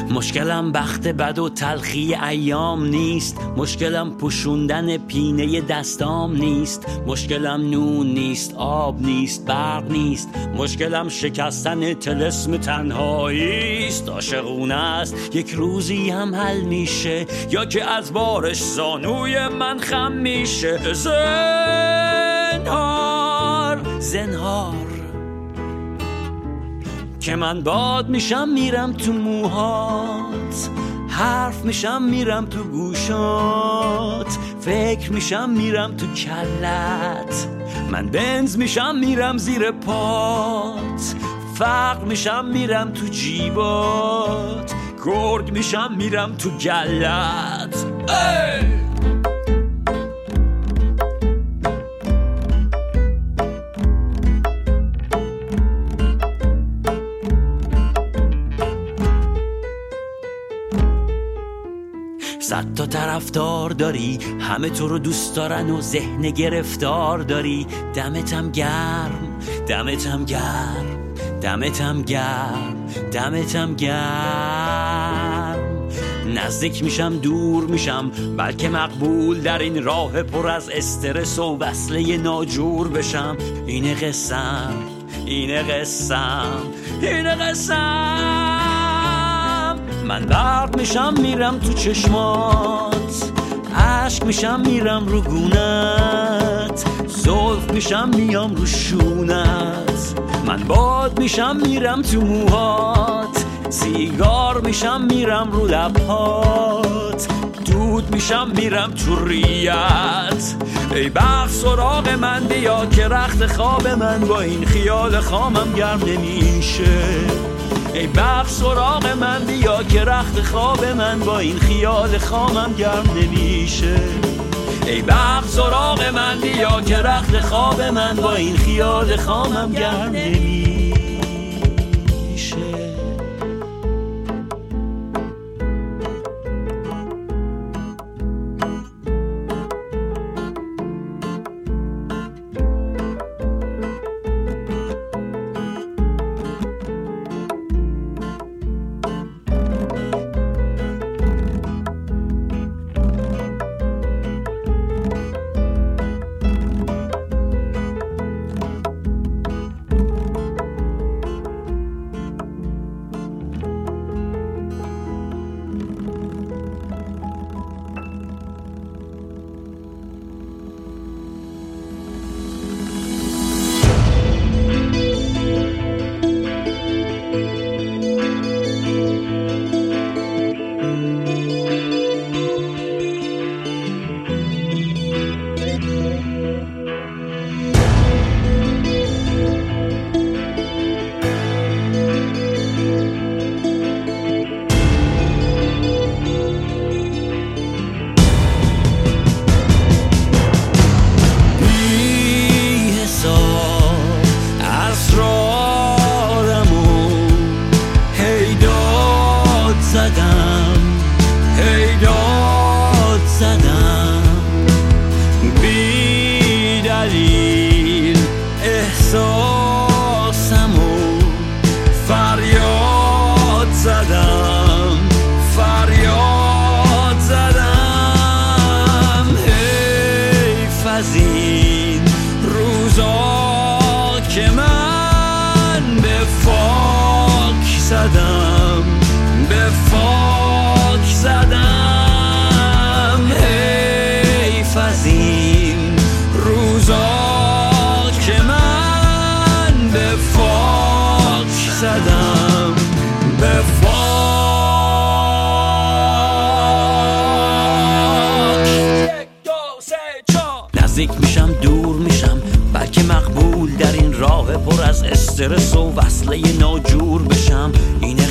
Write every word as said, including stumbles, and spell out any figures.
مشکلم بخت بد و تلخی ایام نیست، مشکلم پوشوندن پینه دستام نیست، مشکلم نون نیست، آب نیست، برق نیست، مشکلم شکستن طلسم تنهایی است. عاشقونه است یک روزی هم حل میشه، یا که از بارش زانوی من خم میشه. زنهار زنهار که من باد میشم میرم تو موهات، حرف میشم میرم تو گوشات، فکر میشم میرم تو کلت، من بنز میشم میرم زیر پات، فقر میشم میرم تو جیبات، گرگ میشم میرم تو گلت. ای! صد تا طرفدار داری، همه تو رو دوست دارن و ذهن گرفتار داری. دمتم گرم، دمتم گرم، دمتم گرم، دمتم گرم. نزدیک میشم دور میشم، بلکه مقبول در این راه پر از استرس و وصله ناجور بشم. اینه قسم، اینه قسم، اینه قسم. من برق میشم میرم تو چشمات، عشق میشم میرم رو گونت، زلف میشم میام رو شونت، من باد میشم میرم تو موهات، سیگار میشم میرم رو لبهات، دود میشم میرم تو ریت. ای بخت سراغ من بیا که رخت خواب من با این خیال خامم گرم نمیشه. ای بخت سراغ من بیا که رخت خواب من با این خیال خامم گرم نمیشه. ای بخت سراغ من بیا که رخت خواب من با این خیال خامم گرم نمیشه. نزدیک میشم دور میشم، بلکه مقبول در این راه پر از استرس و وصله ناجور بشم. اینه